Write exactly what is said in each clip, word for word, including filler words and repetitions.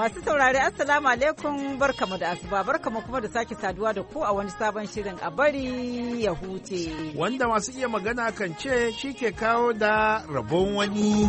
Masu saurari Assalamu alaikum barkamu da asuba barkamu kuma da sake saduwa da ku a wani sabon shirin a bari ya huce. Wanda masu iya magana kan ce shi ke kawo da rabon wani.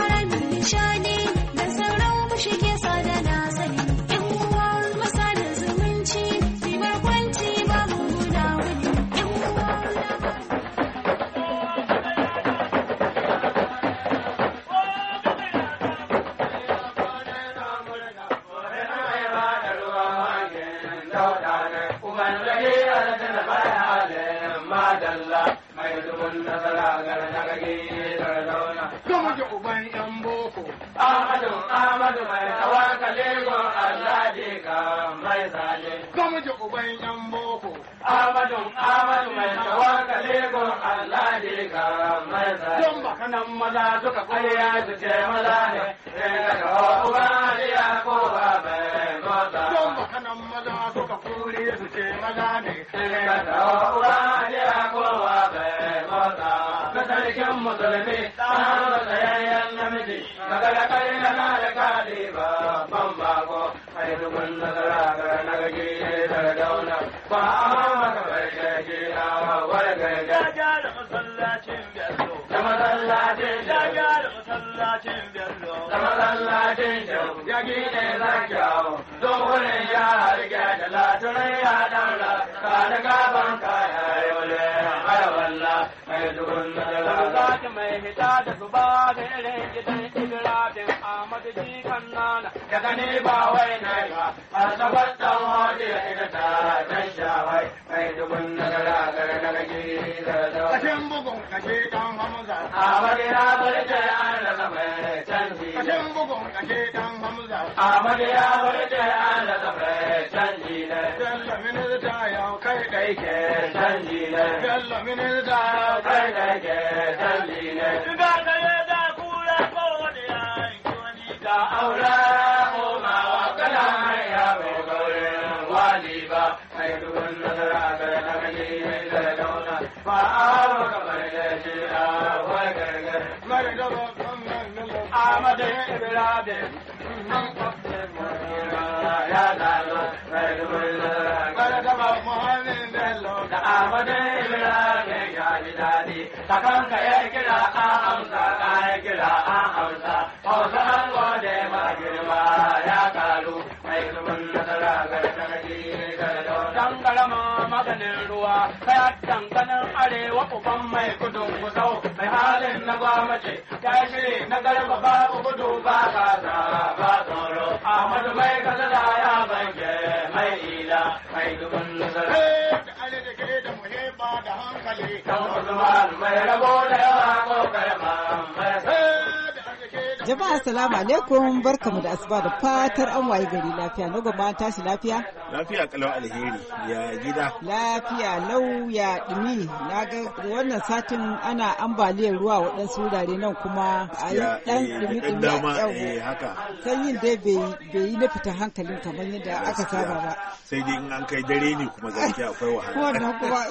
Amadu mai tawakali go Allah ji ka mai zale. Kuma ji uban yan boko. Amadu Amadu mai tawakali go Allah ji ka mai zale. Don baka nan maza suka kwaya su ce maza ne. Sai ka ga uba ya ko ba bai mota. Don baka nan maza suka kuri su ce maza ne. Sai ka ga uba ya ko ba bai mota. Na sarkin musulmi ta tsayayyen namiji. Magana kai na da kadi ba ban bako kai dubun nazara ga nagaji da dauna ba maka barke ji na warga da da masallacin bello da masallacin da da masallacin bello da masallacin ya gine zakyawo don wurin ya riga da laturai ya daura ka da gaban kaya yole ai walla kai dubun nazara ga mai hita da zuba da irin gidan ibrahim Ahmadu ji kannana daga ne ba wai na ba a sabar dan hodi ida ta dan shawai mai dubun nagara gara daga ji da da kashin bugun kashe dan Hamza Ahmadu ya barje an da mai canji kashin bugun kashe dan Hamza Ahmadu ya barje an da mai canji ne dalla min da ya kai kai ke canji ne dalla min da kai kai ke canji ne ga da da kula ko da aura koma wa kana ya bai gaurin wali ba mai dubun nazara ga nagaji da dauna ba a kamar da shi a wai gargar mai da Ahmadu Ibrahim ya dalo mai dubun nazara ga gaba Muhammad Bello da Ahmadu Ibrahim ya ji dadi takanka ya kira a amsa ka ya kira a amsa hausa an gode ma girma ya kalu mai zubin nasara ga sanadi ga dangalama maganin ruwa kaya danganin arewa uban mai gudun kusau mai halin na gwamnati ya shiri na garba babu gudu ba kasa ba tsoro Ahmadu mai kasada ya banke mai ila mai zubin nasara da muhimma da hankali kan Usman mai rabo da yawa ko karama mai Jama'a assalamu alaikum barkamu da asuba da fatar an waye gari lafiya na gaba an tashi lafiya Lafiya kalau alheri ya gida lafiya lau ya dumi na ga wannan satin ana ambaliyar ruwa waɗansu wurare nan kuma a yi ɗan dumi dumi a yau haka sanyin dai bai yi na fita hankalin kamar yadda aka saba ba sai dai in an kai dare ne kuma gaskiya akwai wahala wannan kuma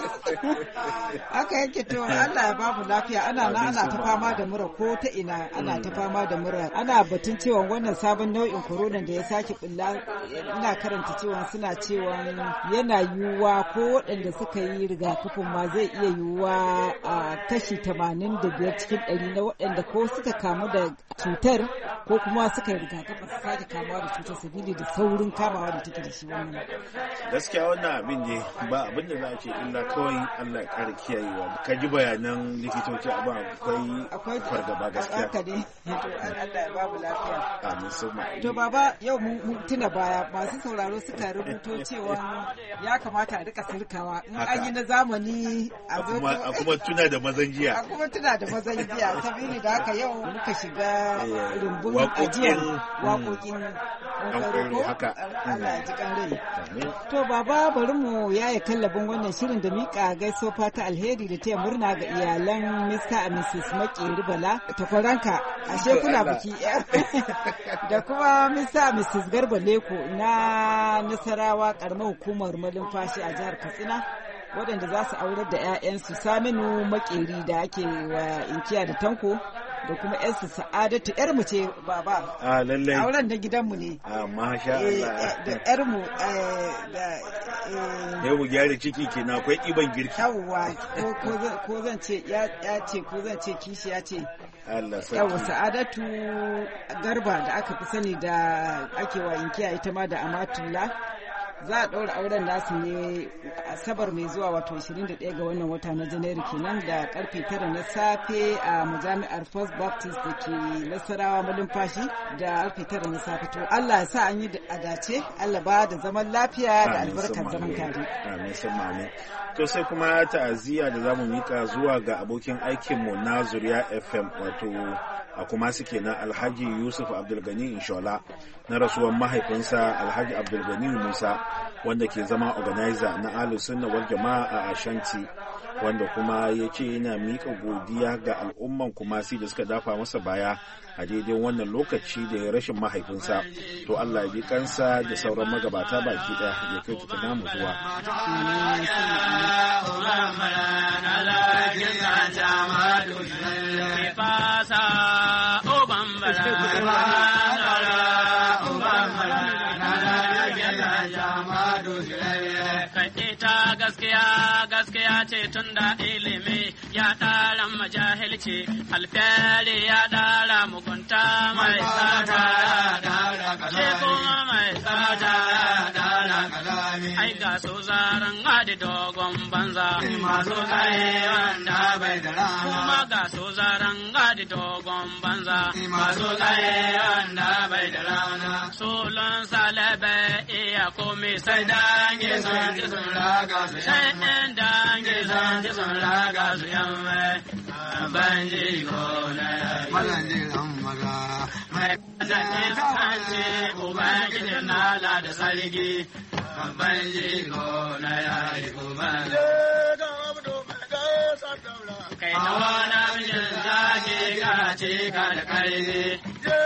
aka yake to Allah ya bamu lafiya ana na ana ta fama da mura ko ta ina ana ta fama da mura ana batun cewa wannan sabon nau'in corona da ya sake bulla ina karanta cewa suna cewa yana yiwuwa ko waɗanda suka yi rigakafin ma zai iya yiwuwa a kashi tamanin da biyar cikin ɗari na waɗanda ko suka kamu da cutar ko kuma suka yi rigakafin su sake kamuwa da cutar sabili da saurin kamawa da take da shi wannan gaskiya wannan abin ne ba abin da za a ce illa kawai Allah ya kare kiyayewa ka ji bayanan likitoci abin akwai fargaba gaskiya haka ne to Allah ya babu lafiya amin suma to baba yau mun tuna baya masu sauraro suka rubuto cewa ya kamata a rika sirkawa in an yi na zamani a zo a kuma tuna da mazan jiya a kuma tuna da mazan jiya sabili da haka yau muka shiga rumbun ajiyar waƙoƙin ko haka Allah ya ji kan rai to baba bari mu yaye kallabin wannan shirin da mika gaiso fata alheri da taya murna ga iyalan Mister and Missus Makeri Bala takwaranka ashe kuna biki da kuma Mister and Missus Garba Leko na Nasarawa karamar hukumar Malumfashi a jihar Katsina waɗanda za su aurar da 'ya'yansu Saminu Makeri da ake wa inkiya da Tanko da kuma yarsu Sa'adatu yar mu ce baba. A lallai. Auren da gidanmu ne. A masha Allah. Da yar mu da yau mu gyara ciki kenan akwai iban girki. Yawwa ko zan ce ya ce ko zan ce kishi ya ce. Allah sarki. Yawwa Sa'adatu Garba da aka fi sani da ake wa inkiya ita ma da Amatullah. Za a ɗaura auren nasu ne Asabar mai zuwa wato ashirin da ɗaya ga wannan wata na Janairu kenan da karfe tara na safe a majami'ar First Baptist da ke Nasarawa malumfashi da karfe tara na safe. To Allah ya sa an yi a dace, Allah ba da zaman lafiya da albarkar zaman tare. Amin sun amin. To sai kuma ta'aziyya da zamu mika zuwa ga abokin aikinmu na Zuriya F M wato a kuma suke na Alhaji Yusuf Abdulgani Inshola na rasuwar mahaifinsa Alhaji Abdulgani Musa wanda ke zama organizer na Ahlus Sunna wal Jama'a a Ashanti, wanda kuma ya ce yana mika godiya ga al'umman Kumasi da suka dafa masa baya a daidai wannan lokaci da ya rashin mahaifinsa. To Allah ya bi kansa da sauran magabata baki ɗaya ya kai ta namu zuwa. Ita gaskiya gaskiya ce tun da ilimi ya ɗara majahilci, alfiyari ya ɗara mugunta mai tsada, ce kuma mai tsada. Ai ga su zaren hadi dogon banza, masu tsaye wanda bai da rana. Kuma ga su zaren hadi dogon banza, masu tsaye wanda bai da rana. Sulun salabe iya komi sai dangi sun ji sun raga su yamme. Sai dangi sun ji sun raga su yamme. Banji ko na yayi. Malanji ran maza. Mai kasance kasance ubangijin nala da sarki. Banji ko na yayi kuma. Kai ta wani mijin zaki ka ce ka da karfi.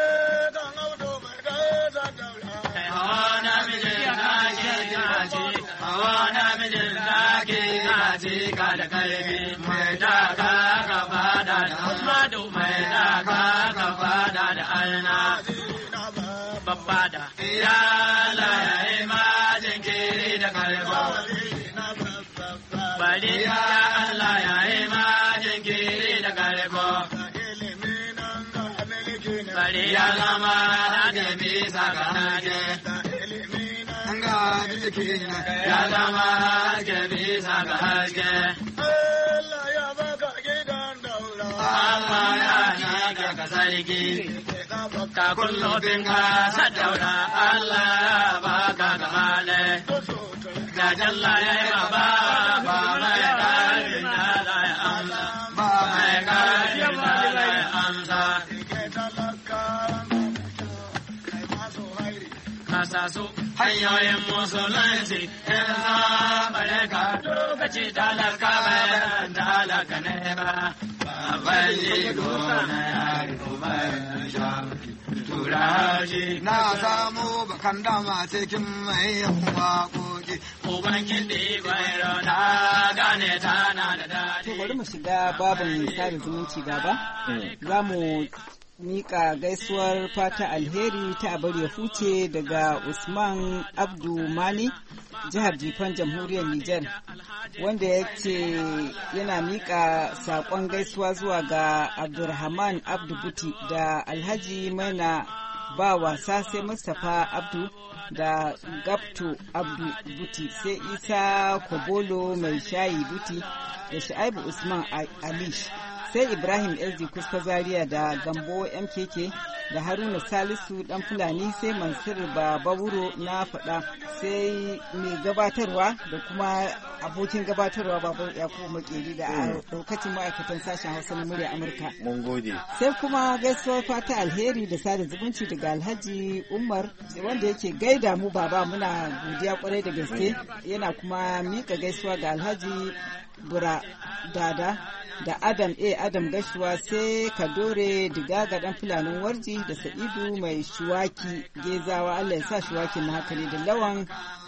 Ka da karfi mai daga ka fada da Ahmadu mai daga ka fada da Alna babba da ya laye ma jinkiri da karfa bari ya Allah ya yi ma jinkiri da karfa bari ya zama da bisa ga nage ya zama ke bisa ga haske. Allah ya baka gidan daura. Allah ya naga ka sarki. Ka kullofin ka sadaura. Allah ya baka ga male. Ga jalla ya yi ma ba ba mai ƙarfin da za ya amsa. Ba mai ƙarfin da za ya amsa. Kasa su hanyoyin musulunci in zabare ka lokaci talaka bayan talaka ne ba babban jigo na yari kuma turaji na samu bakan dama cikin mai yawa koki uban kiɗi gwairo na gane tana da daɗi. To bari mu shiga babin sada zumunci gaba. Za mu mika gaisuwar fata alheri ta abar ya huce daga Usman Abdu Mani, jihar Jifan, jamhuriyar Nijar, wanda ya ce yana mika saƙon gaisuwa zuwa ga Abdulrahman Abdu Buti da Alhaji Maina ba wasa, sai Mustapha Abdu da Gabto Abdu Buti, sai Isa Kobolo mai shayi Buti da Sha'ibu Usman Alish, sai Ibrahim S D Kuska Zaria da Gambo M K K da Haruna Salisu dan Fulani, sai Mansur Babawuro na faɗa, sai mai gabatarwa da kuma abokin gabatarwa Babu Yakubu Makeri da daukacin ma'aikatan sashen Hausa na murya Amurka. Mun gode. Sai kuma gaisuwar fata alheri da sada zumunci daga Alhaji Umar wanda yake gaida mu baba, muna godiya kwarai da gaske, yana kuma mika gaisuwa ga Alhaji Bura Dada da Adam A. Adam Gashuwa, sai Kadore Digaga dan Fulanin Warji da Sa'idu mai shuwaki Gezawa, Allah ya sa shuwakin na haka ne, da Lawan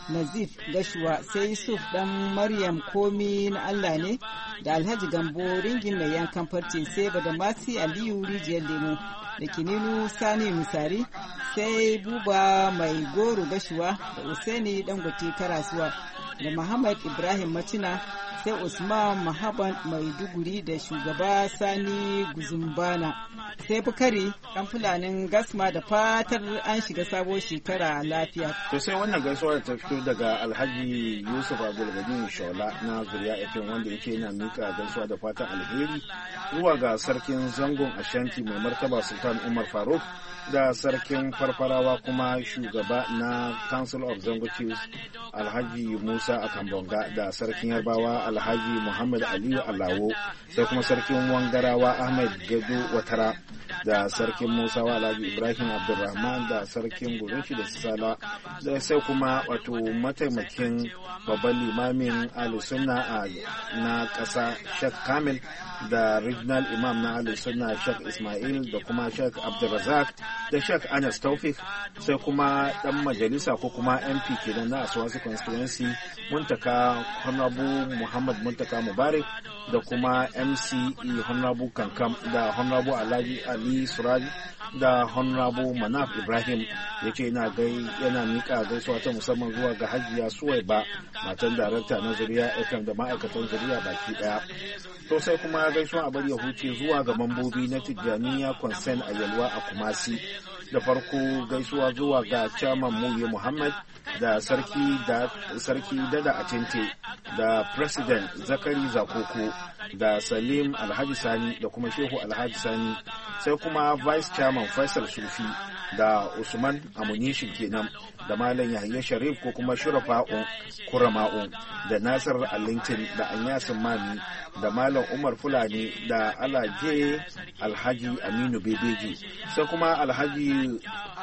Nazif Gashuwa, sai Yusuf dan Maryam Komi na Allah ne da Alhaji Gambo ringin mai yankan farce, sai Badamasi Aliyu Rijiyar Lemo da Kininu Sani Misari, sai Buba Mai Goro Gashuwa da Usaini Dangote Karasuwa da Muhammad Ibrahim Macina, sai Usman Mahaban Maiduguri da shugaba Sani Guzumbana, sai Bukari ɗan Fulanin Gasma da fatar an shiga sabon shekara lafiya. To sai wannan gaisuwa ta fito daga Alhaji Yusuf Abdulgani Shola na Zuriya F M, wanda yake yana mika gaisuwa da fatan alheri zuwa ga sarkin zangon Ashanti mai martaba Sultan Umar Faruk da sarkin farfarawa kuma shugaba na Council of Zango Chiefs Alhaji Musa Akambonga da sarkin Yarbawa Alhaji Muhammad Aliyu Alawo, sai kuma sarkin Wangarawa Ahmed Gado Watara da sarkin Musawa Alhaji Ibrahim Abdulrahman da sarkin Gurinshi da Sala, da sai kuma wato mataimakin babban limamin Al-Sunna na ƙasa Sheikh Kamil da regional imam na Al-Sunna Sheikh Ismail da kuma Sheikh Abdulrazak da Sheikh Anas Taufik, sai kuma dan majalisa ko kuma M P kenan na Aswasi constituency Muntaka Honorable Muhammad Muntaka Mubarak da kuma M C E Honorable Kankam da Honorable Alhaji Ali Suraji da Honorable Manaf Ibrahim, yace yana gai yana mika gaisuwa ta musamman zuwa ga Hajiya Suwaiba matan darakta na Zuriya F M da ma'aikatan Zuriya baki daya. To sai kuma gaisuwa a bari ya huce zuwa ga mambobi na Tijjaniya Concern a Yalwa a Kumasi. Da farko gaisuwa zuwa ga Chairman Muye Muhammad da Sarki da Sarki Dada Atente da President Zakari Zakoko da Salim Alhaji Sani da kuma Shehu Alhaji Sani, sai kuma Vice Chairman Faisal Sufi da Usman Amunishin kenan da Malam Yahya Sharif ko kuma Shurafa'u Kurama'u da Nasir Alintin da Anyasin Mami da Malam Umar Fulani da Alaje Alhaji Aminu Bebeji, sai kuma Alhaji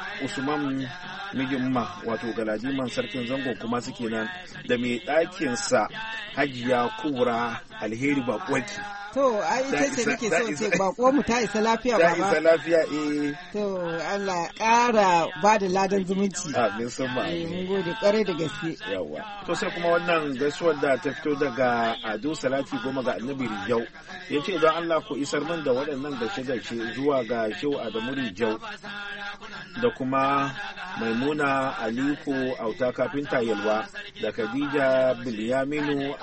Usman Mijimma wato Galadiman sarkin zango kuma suke nan da mai ɗakinsa Hajiya Kubra Alheri Bakwaki. To, ai ita ce nake so ce bako mu ta isa lafiya ba ba. Ta isa lafiya eh. To, Allah ƙara ba da ladan zumunci. Amin sun ba. Eh, mun gode ƙwarai da gaske. Yawa. To sai kuma wannan gaisuwar da ta fito daga Ado Salati Goma ga Annabi Rijau. Ya ce don Allah ku isar min da waɗannan gaishe-gaishe zuwa ga Shehu Adamu Rijau da kuma Maimuna Aliko Auta Kafinta Yalwa da Khadija Bilyaminu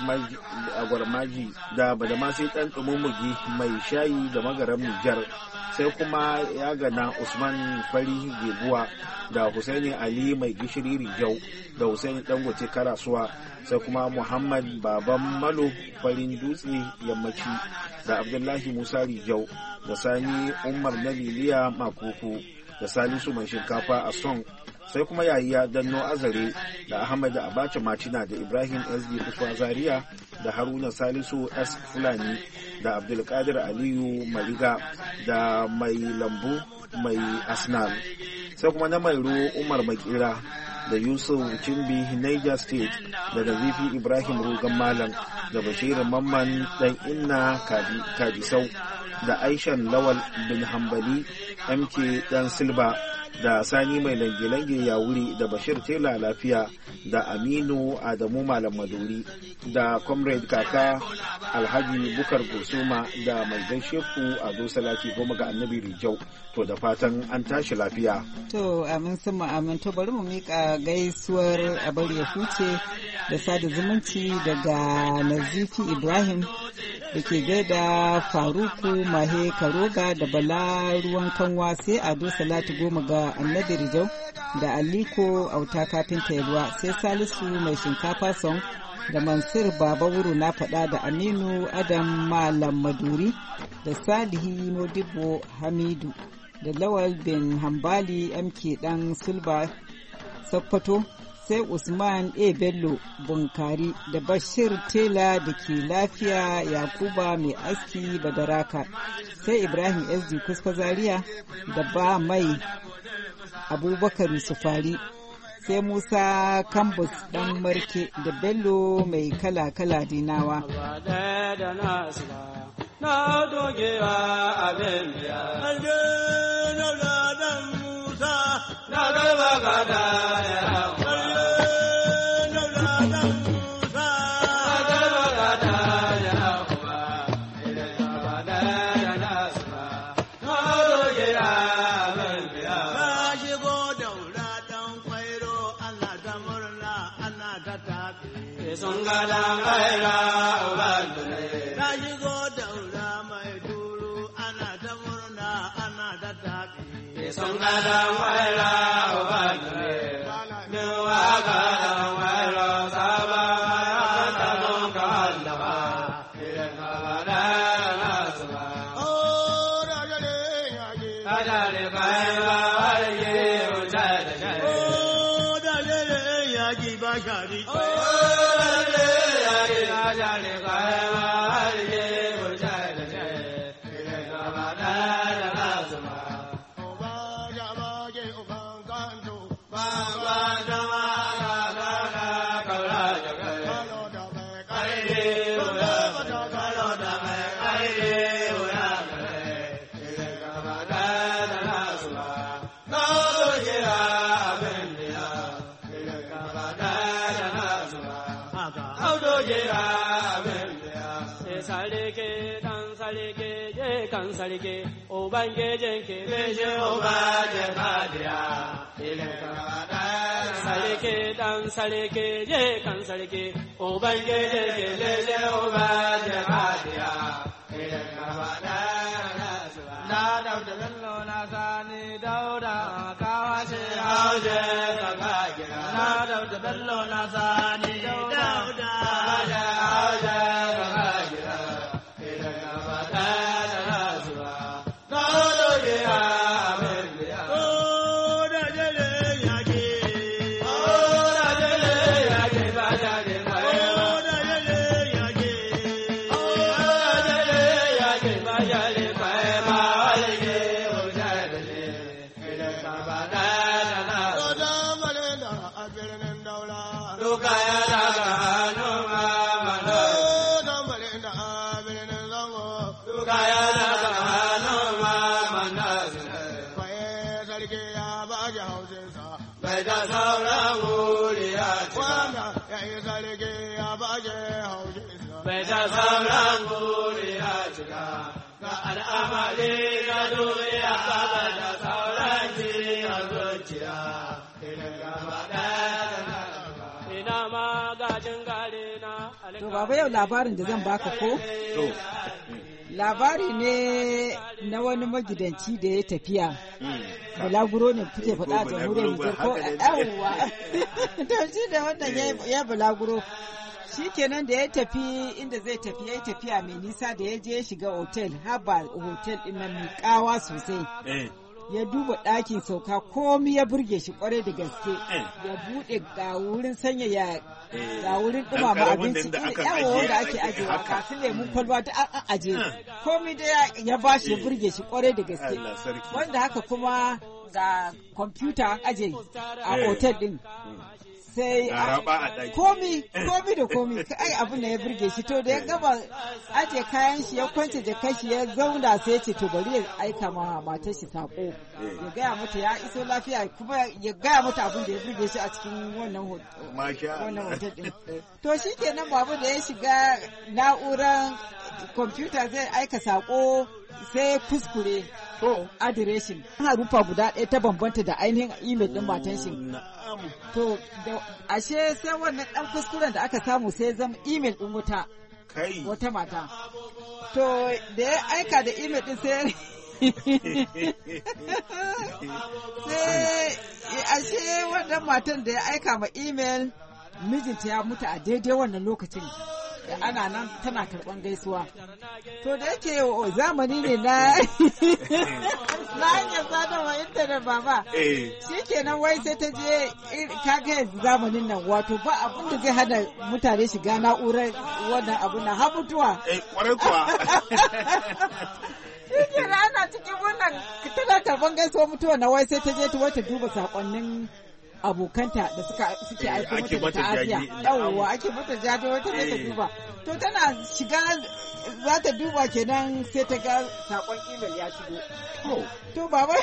a Gwarmaji da Badamasi ɗan ɗumumugi mai shayi da magaram Nijar, sai kuma ya gana Usman Fari Gebuwa da Husaini Ali mai gishiri Rijau da Husaini Dangote Karasuwa, sai kuma Muhammad Baban Malo Farin Dutse Yammaci da Abdullahi Musa Rijau da Sani Umar na Liliya Makuku da Salisu mai shinkafa a Song, sai kuma Yayiya Danno Azare da Ahmad Abacha Macina da Ibrahim S D Kuswa Zaria da Haruna Salisu S Fulani da Abdulkadir Aliyu Mariga da Mai Lambu Mai Asnal, sai kuma na Mairo Umar Makira da Yusuf Cimbi Niger State da Nazifi Ibrahim Rugan Malam da Bashir Mamman Dan Inna Kadisau da Aishan Lawal bin Hambali M K Dan Silba da Sani mai lange-lange ya wuri da Bashir Tela Lafiya da Aminu Adamu Malam Maduri da Comrade Kaka Alhaji Bukar Gusuma da mai gaishe ku Ado Salati Goma ga Annabi Rijau. To da fatan an tashi lafiya. To amin sun amin. To bari mu mika gaisuwar a bari ya huce da sada zumunci daga Nazifi Ibrahim da ke gaida Faruku Mahe Karoga da Bala Ruwan Kanwa, sai Ado Salati Goma ga Annabi Rijau da Aliko Auta Kafinta Yalwa, sai Salisu mai shinkafa Song da Mansur Baba Wuro na faɗa da Aminu Adam Malam Maduri da Salihi Modibo Hamidu da Lawal bin Hambali M K Dan Sulba Sokoto, sai Usman A. Bello Bunkari da Bashir Tela da ke lafiya Yakuba mai aski Badaraka, sai Ibrahim S D Kusfa Zaria da ba mai Abubakar Sufari, sai Musa Kambus dan Marke da Bello mai kala-kala Dinawa. Na dogewa abin biya, an je na Musa, na gaba gada ya sun gada mai ra'uban dole. Na shigo daura mai turu ana ta murna ana ta taɓi. Sun gada mai ra'uban dole. Min waka da mai rosa ba ta don ka hallaba. Idan ka bada nasu ba. Oh, da jale yaki. Da jale kayan ba warke wuce da jale. Oh, da jale yaki ba shari. Sarki, Ubangijin ki bishin Ubangijin Kadiya, ilin kamada. Sarki dan sarki, je kan sarki, Ubangijin ki bishin Ubangijin Kadiya, ilin kamada. Na dauda bello na sani dauda, kawace hauje kaka gida. Na dauda bello na sani dauda, kawace hauje kaka gida, ilin kamada. Sauran guri ya cika, ga al'amari na duniya ba da sauran jiri a zuciya, idan gaba ɗaya ina ma gajin gare na. To, baba yau labarin da zan baka ko? Labari ne na wani magidanci da ya tafiya. Balaguro ne kuke faɗa a jamhuriyar Nijar ko a yawwa. To, shi da wannan ya balaguro. Shi kenan da ya tafi inda zai tafi ya tafiya mai nisa da ya je ya shiga otel, haba otel ɗin nan mai ƙawa sosai. Ya duba ɗakin sauka komi ya burge shi kwarai da gaske. Ya buɗe ga wurin sanya ya ga wurin ɗumama abinci yawo wanda ake ajewa kasu lemun kwalba da an aje. Komi da ya ba shi ya burge shi kwarai da gaske. Wanda haka kuma ga kwamfuta an aje a otel ɗin. Sai komi komi da komi ai abin da ya burge shi to da ya gaba aje kayan shi ya kwance jakar shi ya zauna sai ya ce to bari ya aika ma matar shi sako ya gaya mata ya iso lafiya kuma ya gaya mata abin da ya burge shi a cikin wannan wannan hotel din to shikenan babu da ya shiga na'urar kwamfuta zai aika sako sai kuskure adireshin harufa guda ɗaya ta bambanta da ainihin email din matan shi. To, ashe sai wannan ɗan kuskuren da aka samu sai zama email ɗin wata wata mata. To, da ya aika da email ɗin sai sai ashe wannan matan da ya aika ma email mijinta ya mutu a daidai wannan lokacin. Da ana nan tana karɓan gaisuwa. To da yake zamani ne na na hanyar sadarwa intanet baba. Shi kenan wai sai ta je kaga yanzu zamanin nan wato ba abin da zai hana mutane shiga na'urar wannan abu na har mutuwa. Kwarai kuwa. Shi kenan ana cikin wannan tana karɓan gaisuwa mutuwa na wai sai ta je ta wata duba saƙonnin abokanta da suka suke aiko mata da ta'aziya yawwa ake mata jaje wata ne ta duba to tana shiga za ta duba kenan sai ta ga sakon email ya shigo to baba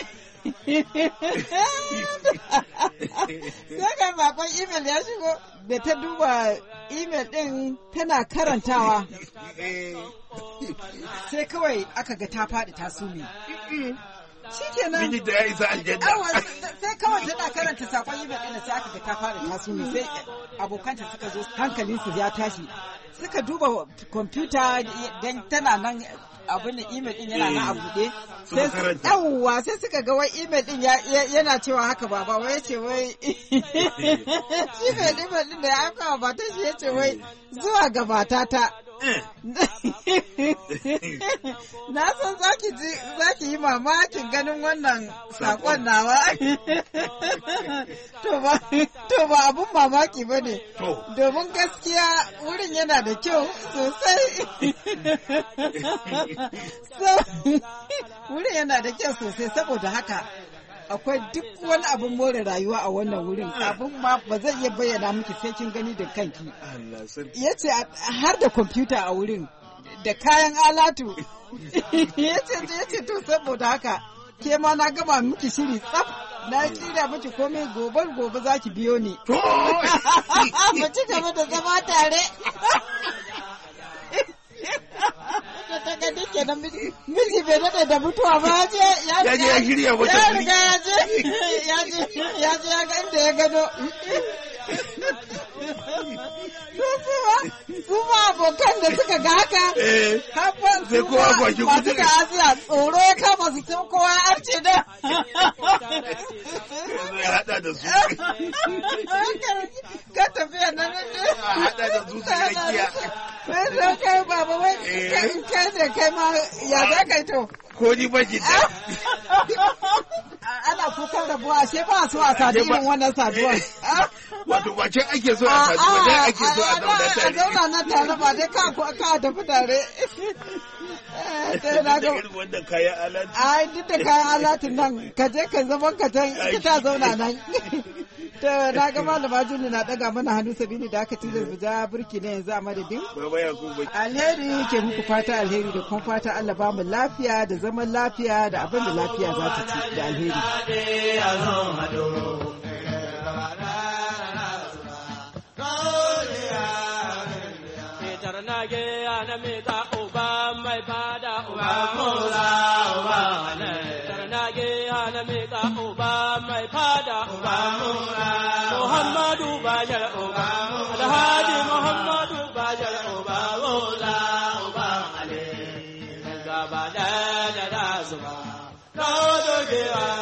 sai ga sakon email ya shigo da ta duba email din tana karantawa sai kawai aka ga ta faɗi ta sume shikenan miji da ya isa aljanna sai kawai tana karanta sakon email ɗin sai aka ga ta fara taso ne sai abokanta suka zo hankalinsu ya tashi suka duba kwamfuta dan tana nan abin da email din yana nan a buɗe sai yawwa sai suka ga wai email din yana cewa haka baba wai yace wai shi mai email din da ya aika wa mata shi yace wai zuwa ga matata na san zaki ji zaki yi mamakin ganin wannan sakon nawa to ba to ba abun mamaki bane domin gaskiya wurin yana da kyau sosai wurin yana da kyau sosai saboda haka akwai duk wani abin more rayuwa a wannan wurin abin ma ba zai iya bayyana miki sai kin gani da kanki yace har da kwamfuta a wurin da kayan alatu yace yace to saboda haka ke ma na gama miki shiri tsaf na shirya miki komai gobe gobe zaki biyo ni mu ci gaba da zama tare ta ga dike da miji bai dade da mutuwa ba ya je ya je ya shirya wata ya riga ya je ya je ya je ya ga inda ya gado kuma abokan da suka ga haka haɓar sai kowa kwaki masu da asiya tsoro ya kama su tun kowa ya arce da ya haɗa da su ka tafiya na nan ne a haɗa da su su rakiya sai sai kai baba wai kai ne kai ma ya za ka yi to ko ni ba ki da ana kukan rabuwa sai ba su a sadu irin wannan saduwar wato ba ce ake so a sadu ba dai ake so a zauna tare a zauna na tare ba dai ka ka tafi tare da irin wannan kayan alatu ai duk da kayan alatun nan ka je ka zaman ka can ita ta zauna nan ta na ga malama Juni na daga mana hannu sabini da aka tilas mu ja burki ne yanzu a madadin baba Yakubu alheri ke muku fata alheri da kuma fata Allah ba mu lafiya da zaman lafiya da abin da lafiya za ta ci da alheri Tarnage ana mika uba mai fada uba mula uba ne. Tarnage ana mika uba mai fada uba mula. Muhammadu Bajar uba mula. Alhaji Muhammadu Bajar uba mula uba ale. Gaba da da da zuba. Kawo dogewa.